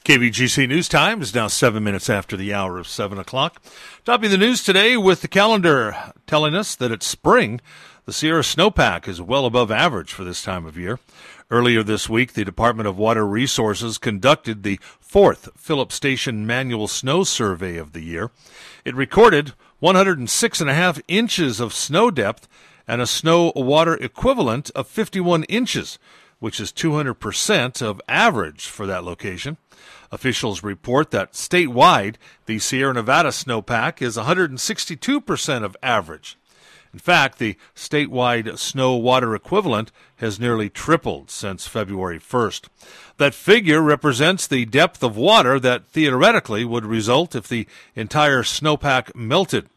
KVGC News Time is now 7 minutes after the hour of 7 o'clock. Topping the news today with the calendar telling us that it's spring. The Sierra snowpack is well above average for this time of year. Earlier this week, the Department of Water Resources conducted the fourth Phillips Station manual snow survey of the year. It recorded 106.5 inches of snow depth and a snow water equivalent of 51 inches, which is 200% of average for that location. Officials report that statewide, the Sierra Nevada snowpack is 162% of average. In fact, the statewide snow water equivalent has nearly tripled since February 1st. That figure represents the depth of water that theoretically would result if the entire snowpack melted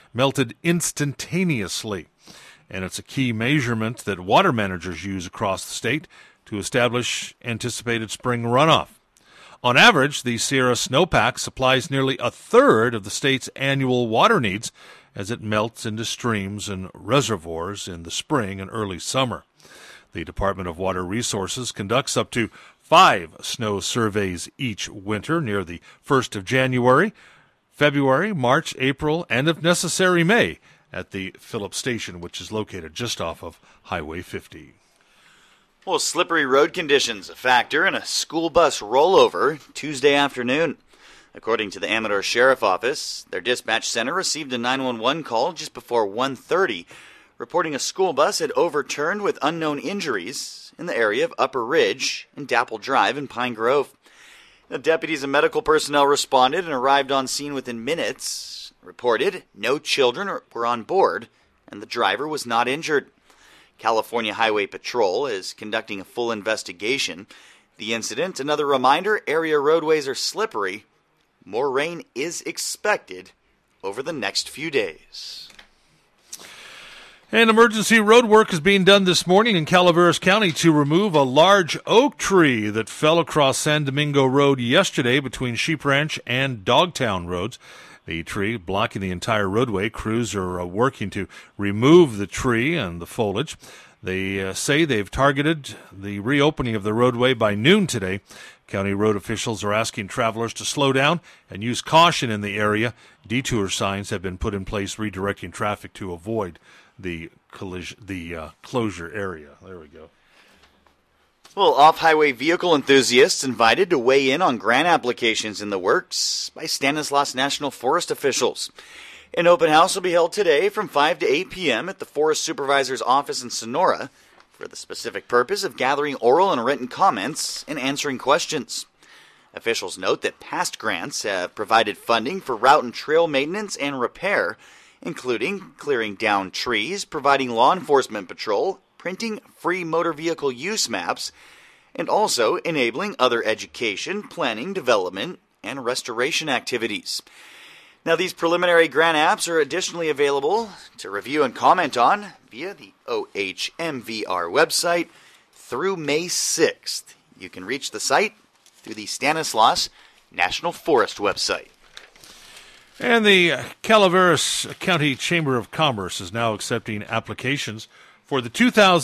instantaneously. And it's a key measurement that water managers use across the state to establish anticipated spring runoff. On average, the Sierra snowpack supplies nearly a third of the state's annual water needs as it melts into streams and reservoirs in the spring and early summer. The Department of Water Resources conducts up to 5 snow surveys each winter near the 1st of January, February, March, April, and if necessary, May at the Phillips Station, which is located just off of Highway 50. Well, slippery road conditions a factor in a school bus rollover Tuesday afternoon. According to the Amador Sheriff Office, their dispatch center received a 911 call just before 1:30, reporting a school bus had overturned with unknown injuries in the area of Upper Ridge and Dapple Drive in Pine Grove. The deputies and medical personnel responded and arrived on scene within minutes, reported no children were on board, and the driver was not injured. California Highway Patrol is conducting a full investigation. The incident, another reminder, area roadways are slippery. More rain is expected over the next few days. And emergency road work is being done this morning in Calaveras County to remove a large oak tree that fell across San Domingo Road yesterday between Sheep Ranch and Dogtown Roads. The tree blocking the entire roadway. Crews are working to remove the tree and the foliage. They say they've targeted the reopening of the roadway by noon today. County road officials are asking travelers to slow down and use caution in the area. Detour signs have been put in place redirecting traffic to avoid the closure area. There we go. Well, off-highway vehicle enthusiasts invited to weigh in on grant applications in the works by Stanislaus National Forest officials. An open house will be held today from 5 to 8 p.m. at the Forest Supervisor's office in Sonora for the specific purpose of gathering oral and written comments and answering questions. Officials note that past grants have provided funding for route and trail maintenance and repair, including clearing down trees, providing law enforcement patrol, printing free motor vehicle use maps, and also enabling other education, planning, development, and restoration activities. Now, these preliminary grant apps are additionally available to review and comment on via the OHMVR website through May 6th. You can reach the site through the Stanislaus National Forest website. And the Calaveras County Chamber of Commerce is now accepting applications for the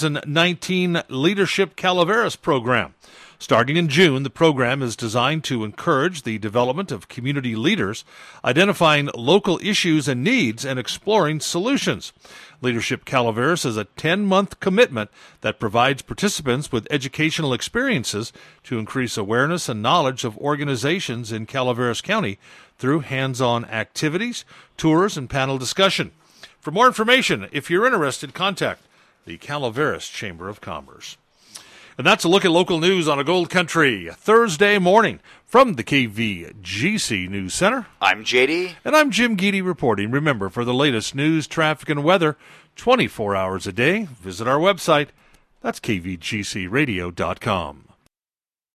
2019 Leadership Calaveras program. Starting in June, the program is designed to encourage the development of community leaders, identifying local issues and needs, and exploring solutions. Leadership Calaveras is a 10-month commitment that provides participants with educational experiences to increase awareness and knowledge of organizations in Calaveras County through hands-on activities, tours, and panel discussion. For more information, if you're interested, contact the Calaveras Chamber of Commerce. And that's a look at local news on a Gold Country Thursday morning from the KVGC News Center. I'm JD. And I'm Jim Geedy reporting. Remember, for the latest news, traffic, and weather, 24 hours a day, visit our website. That's kvgcradio.com.